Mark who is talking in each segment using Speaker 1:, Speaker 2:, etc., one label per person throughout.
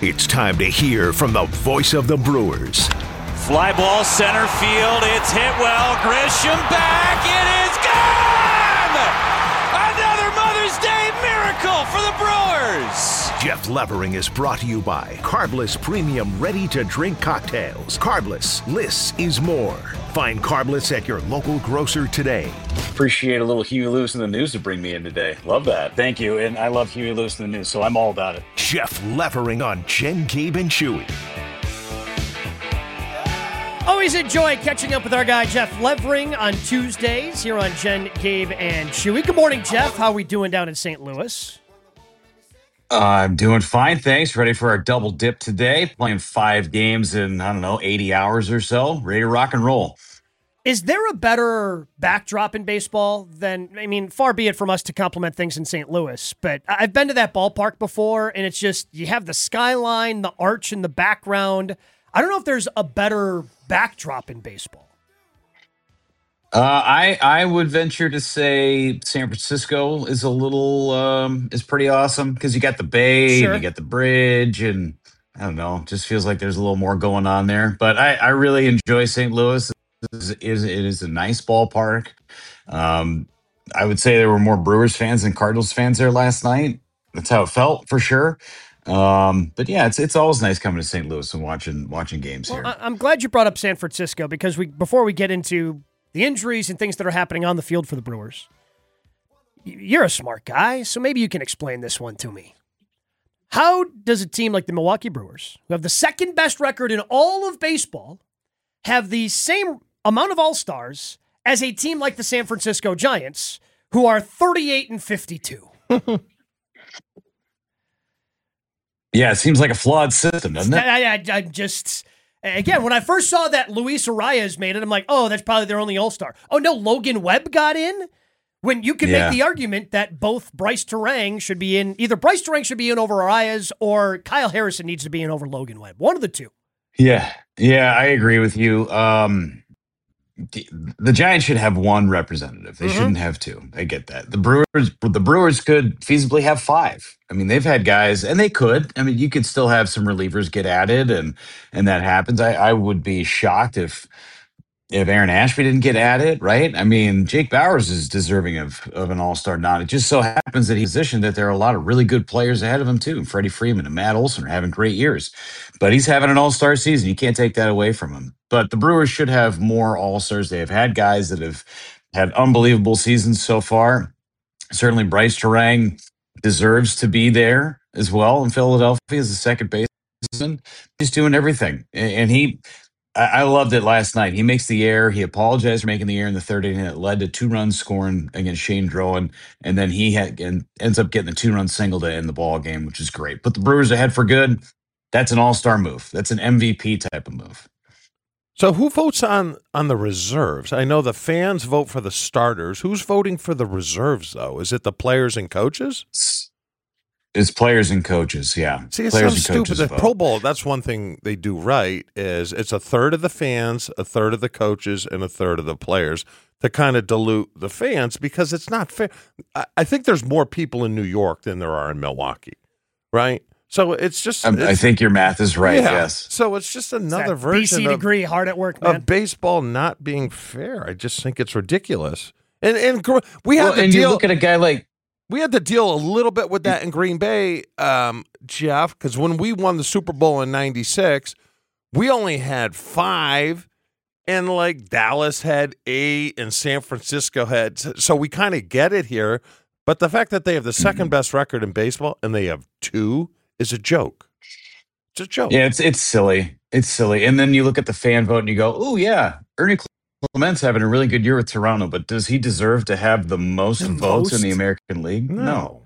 Speaker 1: It's time to hear from the voice of the Brewers.
Speaker 2: Fly ball center field. It's hit well. Grisham back. It is gone! Another Mother's Day miracle for the Brewers.
Speaker 1: Jeff Levering is brought to you by Carbless Premium Ready-to-Drink Cocktails. Carbless, less is more. Find Carbless at your local grocer today.
Speaker 3: Appreciate a little Huey Lewis in the news to bring me in today. Love that. Thank you. And I love Huey Lewis in the news, so I'm all about it.
Speaker 1: Jeff Levering on Jen, Gabe, and Chewy.
Speaker 4: Always enjoy catching up with our guy Jeff Levering on Tuesdays here on Jen, Gabe, and Chewy. Good morning, Jeff. How are we doing down in St. Louis?
Speaker 3: I'm doing fine, thanks. Ready for our double dip today. Playing 5 games in, 80 hours or so. Ready to rock and roll.
Speaker 4: Is there a better backdrop in baseball than, far be it from us to compliment things in St. Louis, but I've been to that ballpark before, and it's just, you have the skyline, the arch in the background. I don't know if there's a better backdrop in baseball.
Speaker 3: I would venture to say San Francisco is is pretty awesome because you got the bay,
Speaker 4: Sure.
Speaker 3: and you got the bridge, and I don't know, just feels like there's a little more going on there. But I really enjoy St. Louis. It is a nice ballpark. I would say there were more Brewers fans than Cardinals fans there last night. That's how it felt for sure. But yeah, it's always nice coming to St. Louis and watching games here.
Speaker 4: I'm glad you brought up San Francisco because before we get into the injuries and things that are happening on the field for the Brewers, you're a smart guy, so maybe you can explain this one to me. How does a team like the Milwaukee Brewers, who have the second best record in all of baseball, have the same amount of All-Stars as a team like the San Francisco Giants, who are 38-52?
Speaker 3: Yeah, it seems like a flawed system, doesn't it?
Speaker 4: I just, again, when I first saw that Luis Arias made it, I'm like, oh, that's probably their only All-Star. Oh, no, Logan Webb got in? When you can make the argument that both Bryce Terang should be in, either Bryce Terang should be in over Arias or Kyle Harrison needs to be in over Logan Webb. One of the two. Yeah,
Speaker 3: I agree with you. The Giants should have 1 representative. They shouldn't have 2. I get that. The Brewers could feasibly have 5. They've had guys, and they could. You could still have some relievers get added, and that happens. I would be shocked if Aaron Ashby didn't get added, right? Jake Bauers is deserving of an all-star nod. It just so happens that he's positioned that there are a lot of really good players ahead of him too. Freddie Freeman and Matt Olson are having great years, but he's having an all-star season. You can't take that away from him. But the Brewers should have more all-stars. They have had guys that have had unbelievable seasons so far. Certainly Bryce Terang deserves to be there as well in Philadelphia as a second baseman. He's doing everything. And I loved it last night. He makes the error. He apologized for making the error in the 3rd inning. It led to 2 runs scoring against Shane Drowan. And then he ends up getting a 2-run single to end the ball game, which is great. Put the Brewers ahead for good. That's an all-star move. That's an MVP type of move.
Speaker 5: So who votes on the reserves? I know the fans vote for the starters. Who's voting for the reserves, though? Is it the players and coaches?
Speaker 3: It's players and coaches, yeah.
Speaker 5: See, it
Speaker 3: players
Speaker 5: sounds stupid. The Pro Bowl, that's one thing they do right, is it's a third of the fans, a third of the coaches, and a third of the players to kind of dilute the fans because it's not fair. I think there's more people in New York than there are in Milwaukee, right? So it's just...
Speaker 3: I think your math is right, yes.
Speaker 5: So it's just another version
Speaker 4: BC degree, hard at work, man.
Speaker 5: Of baseball not being fair. I just think it's ridiculous. And we have to
Speaker 3: deal...
Speaker 5: you
Speaker 3: look at a guy like...
Speaker 5: We had to deal a little bit with that in Green Bay, Jeff, because when we won the Super Bowl in '96, we only had 5, and Dallas had 8, and San Francisco had. So we kind of get it here. But the fact that they have the second best record in baseball and they have 2 is a joke. It's a joke.
Speaker 3: Yeah, it's silly. It's silly. And then you look at the fan vote and you go, oh, yeah, Ernie Clement's having a really good year with Toronto, but does he deserve to have the most votes in the American League? No,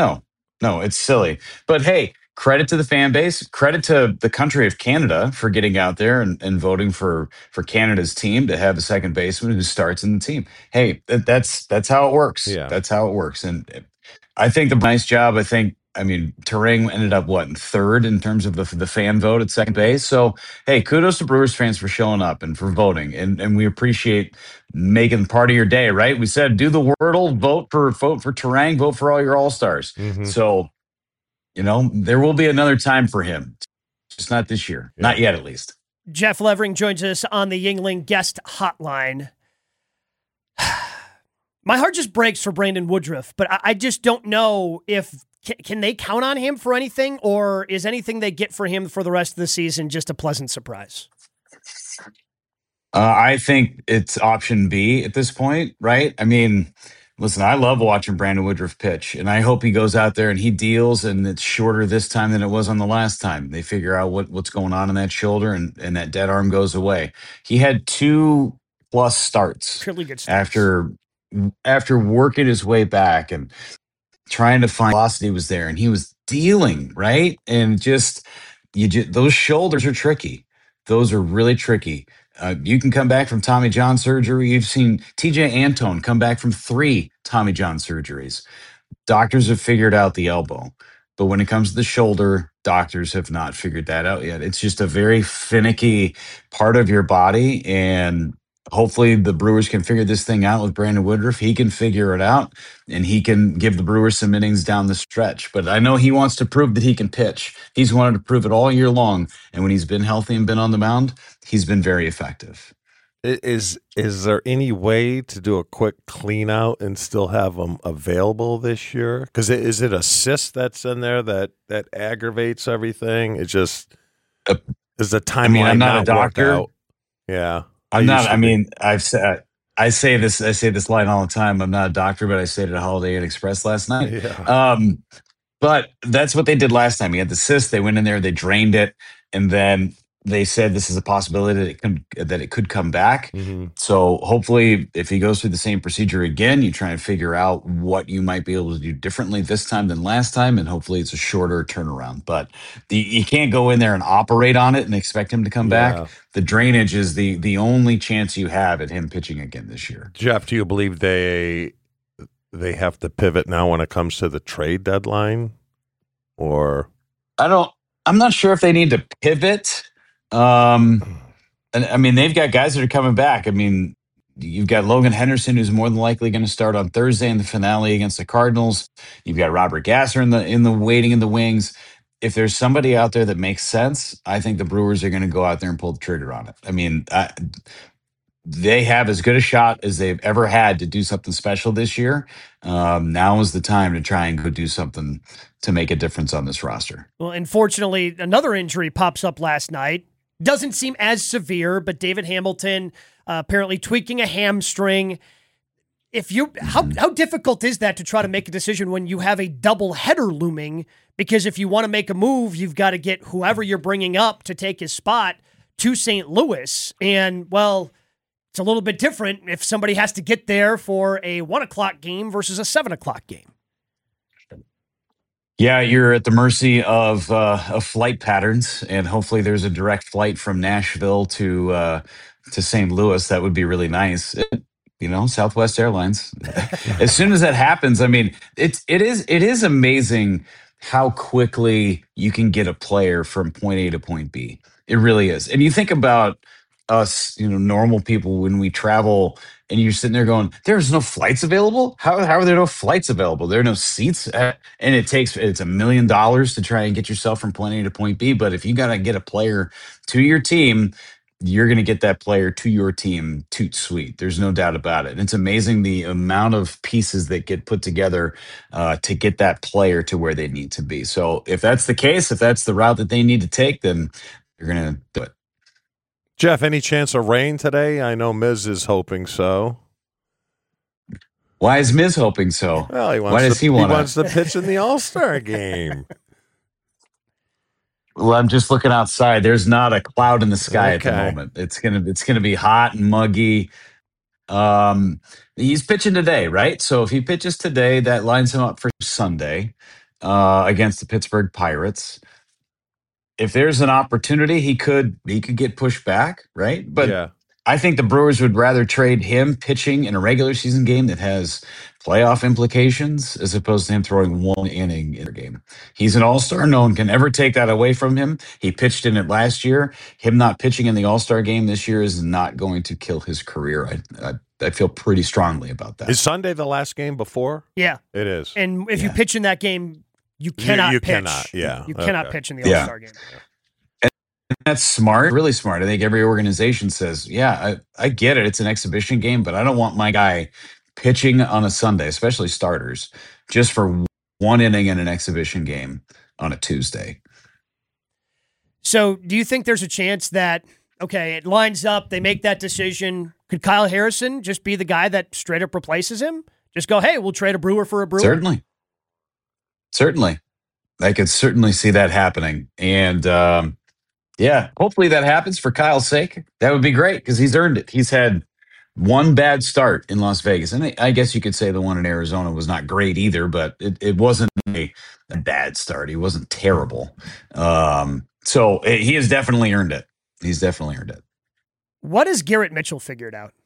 Speaker 3: it's silly. But hey, credit to the fan base, credit to the country of Canada for getting out there and voting for Canada's team to have a second baseman who starts in the team. Hey, that's how it works.
Speaker 5: Yeah.
Speaker 3: That's how it works. And I think the nice job, Terang ended up, in 3rd in terms of the fan vote at second base. So, hey, kudos to Brewers fans for showing up and for voting. And we appreciate making part of your day, right? We said, do the Wordle, vote for Terang, vote for all your All-Stars.
Speaker 5: Mm-hmm.
Speaker 3: So, there will be another time for him Just not this year.
Speaker 5: Yeah.
Speaker 3: Not yet, at least.
Speaker 4: Jeff Levering joins us on the Yuengling guest hotline. My heart just breaks for Brandon Woodruff, but I just don't know if can they count on him for anything, or is anything they get for him for the rest of the season just a pleasant surprise?
Speaker 3: I think it's option B at this point, right? I mean, listen, I love watching Brandon Woodruff pitch, and I hope he goes out there and he deals, and it's shorter this time than it was on the last time. They figure out what's going on in that shoulder, and that dead arm goes away. He had 2+ starts
Speaker 4: Really good starts.
Speaker 3: after working his way back and trying to find velocity was there, and he was dealing, right? And those shoulders are tricky. Those are really tricky. You can come back from Tommy John surgery. You've seen TJ Antone come back from 3 Tommy John surgeries. Doctors have figured out the elbow, but when it comes to the shoulder, doctors have not figured that out yet. It's just a very finicky part of your body, and hopefully the Brewers can figure this thing out with Brandon Woodruff. He can figure it out, and he can give the Brewers some innings down the stretch. But I know he wants to prove that he can pitch. He's wanted to prove it all year long, and when he's been healthy and been on the mound, he's been very effective.
Speaker 5: Is there any way to do a quick clean out and still have them available this year? Because is it a cyst that's in there that aggravates everything? It just is the timeline.
Speaker 3: I'm not a doctor.
Speaker 5: Out? Yeah,
Speaker 3: I'm not. I mean, I say this line all the time. I'm not a doctor, but I stayed at a Holiday Inn Express last night.
Speaker 5: Yeah.
Speaker 3: But that's what they did last time. He had the cyst. They went in there, they drained it, and then they said this is a possibility that it could come back.
Speaker 5: Mm-hmm.
Speaker 3: So hopefully, if he goes through the same procedure again, you try and figure out what you might be able to do differently this time than last time, and hopefully it's a shorter turnaround. But you can't go in there and operate on it and expect him to come back. The drainage is the only chance you have at him pitching again this year.
Speaker 5: Jeff, do you believe they have to pivot now when it comes to the trade deadline? Or
Speaker 3: I'm not sure if they need to pivot. And I mean, they've got guys that are coming back. I mean, you've got Logan Henderson, who's more than likely going to start on Thursday in the finale against the Cardinals. You've got Robert Gasser in the waiting in the wings. If there's somebody out there that makes sense, I think the Brewers are going to go out there and pull the trigger on it. I mean, they have as good a shot as they've ever had to do something special this year. Now is the time to try and go do something to make a difference on this roster.
Speaker 4: Well, unfortunately, another injury pops up last night. Doesn't seem as severe, but David Hamilton apparently tweaking a hamstring. How difficult is that to try to make a decision when you have a double header looming? Because if you want to make a move, you've got to get whoever you're bringing up to take his spot to St. Louis. And, well, it's a little bit different if somebody has to get there for a 1:00 game versus a 7:00 game.
Speaker 3: Yeah, you're at the mercy of flight patterns, and hopefully there's a direct flight from Nashville to St. Louis. That would be really nice. Southwest Airlines. As soon as that happens, I mean, it is amazing how quickly you can get a player from point A to point B. It really is. And you think about us, normal people, when we travel and you're sitting there going, there's no flights available. How are there no flights available? There are no seats. And it's $1 million to try and get yourself from point A to point B. But if you got to get a player to your team, you're going to get that player to your team toot sweet. There's no doubt about it. And it's amazing the amount of pieces that get put together to get that player to where they need to be. So if that's the case, if that's the route that they need to take, then you're going to do it.
Speaker 5: Jeff, any chance of rain today? I know Miz is hoping so.
Speaker 3: Why is Miz hoping so?
Speaker 5: Well, he wants to pitch in the All-Star game.
Speaker 3: Well, I'm just looking outside. There's not a cloud in the sky at the moment. It's gonna be hot and muggy. He's pitching today, right? So if he pitches today, that lines him up for Sunday against the Pittsburgh Pirates. If there's an opportunity, he could get pushed back, right? But yeah. I think the Brewers would rather trade him pitching in a regular season game that has playoff implications as opposed to him throwing one inning in a game. He's an all-star. No one can ever take that away from him. He pitched in it last year. Him not pitching in the all-star game this year is not going to kill his career. I feel pretty strongly about that.
Speaker 5: Is Sunday the last game before?
Speaker 4: Yeah.
Speaker 5: It is.
Speaker 4: And if you pitch in that game, you cannot pitch.
Speaker 5: You cannot, yeah.
Speaker 4: You cannot pitch in the All-Star game.
Speaker 3: That's smart, really smart. I think every organization says, yeah, I get it. It's an exhibition game, but I don't want my guy pitching on a Sunday, especially starters, just for one inning in an exhibition game on a Tuesday.
Speaker 4: So do you think there's a chance that, okay, it lines up, they make that decision. Could Kyle Harrison just be the guy that straight up replaces him? Just go, hey, we'll trade a Brewer for a Brewer?
Speaker 3: Certainly. I could certainly see that happening. And yeah, hopefully that happens for Kyle's sake. That would be great because he's earned it. He's had one bad start in Las Vegas. And I guess you could say the one in Arizona was not great either, but it wasn't a bad start. He wasn't terrible. So he has definitely earned it. He's definitely earned it.
Speaker 4: What has Garrett Mitchell figured out?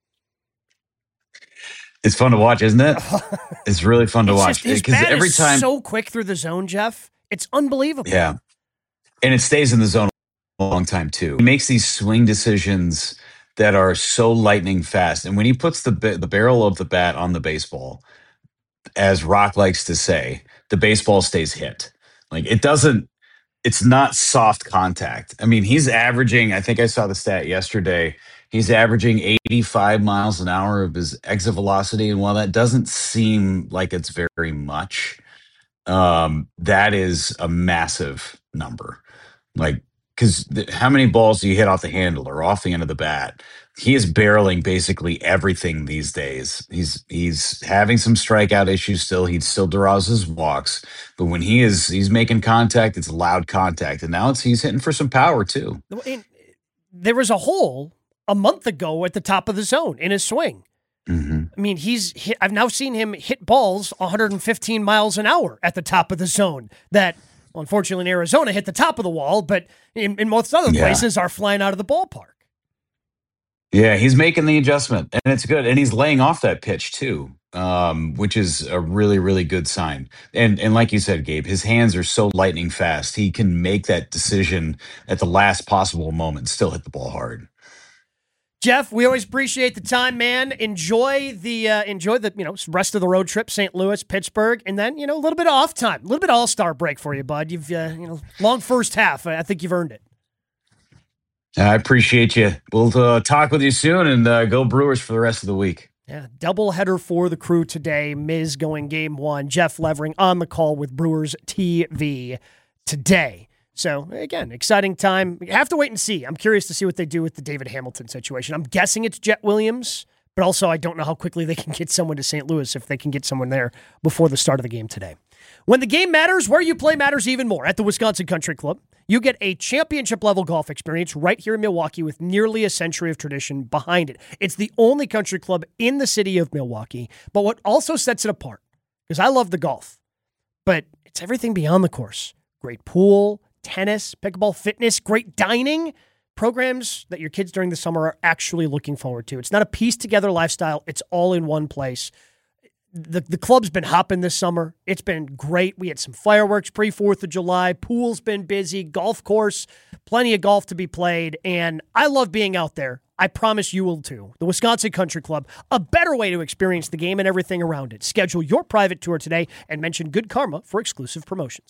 Speaker 3: It's fun to watch, isn't it? It's really fun to watch.
Speaker 4: His bat every time, is so quick through the zone, Jeff. It's unbelievable.
Speaker 3: Yeah. And it stays in the zone a long time, too. He makes these swing decisions that are so lightning fast. And when he puts the barrel of the bat on the baseball, as Rock likes to say, the baseball stays hit. Like it's not soft contact. I mean, he's averaging, I think I saw the stat yesterday, he's averaging 85 miles an hour of his exit velocity. And while that doesn't seem like it's very much, that is a massive number. Like, because how many balls do you hit off the handle or off the end of the bat? He is barreling basically everything these days. He's having some strikeout issues still. He still draws his walks, but when he's making contact, it's loud contact, and now he's hitting for some power too.
Speaker 4: There was a hole a month ago at the top of the zone in his swing.
Speaker 3: Mm-hmm.
Speaker 4: I mean, I've now seen him hit balls 115 miles an hour at the top of the zone that, well, unfortunately, in Arizona hit the top of the wall, but in most other places are flying out of the ballpark.
Speaker 3: Yeah, he's making the adjustment, and it's good. And he's laying off that pitch, too, which is a really, really good sign. And like you said, Gabe, his hands are so lightning fast. He can make that decision at the last possible moment, still hit the ball hard.
Speaker 4: Jeff, we always appreciate the time, man. Enjoy the rest of the road trip, St. Louis, Pittsburgh, and then, a little bit of off time, a little bit of all-star break for you, bud. You've, long first half. I think you've earned it.
Speaker 3: I appreciate you. We'll talk with you soon and go Brewers for the rest of the week.
Speaker 4: Yeah, doubleheader for the Crew today. Miz going game one. Jeff Levering on the call with Brewers TV today. So, again, exciting time. You have to wait and see. I'm curious to see what they do with the David Hamilton situation. I'm guessing it's Jet Williams, but also I don't know how quickly they can get someone to St. Louis if they can get someone there before the start of the game today. When the game matters, where you play matters even more. At the Wisconsin Country Club, you get a championship-level golf experience right here in Milwaukee with nearly a century of tradition behind it. It's the only country club in the city of Milwaukee. But what also sets it apart, because I love the golf, but it's everything beyond the course. Great pool, tennis, pickleball, fitness, great dining, programs that your kids during the summer are actually looking forward to. It's not a pieced-together lifestyle. It's all in one place. The club's been hopping this summer. It's been great. We had some fireworks pre-4th of July. Pool's been busy. Golf course, plenty of golf to be played. And I love being out there. I promise you will too. The Wisconsin Country Club, a better way to experience the game and everything around it. Schedule your private tour today and mention Good Karma for exclusive promotions.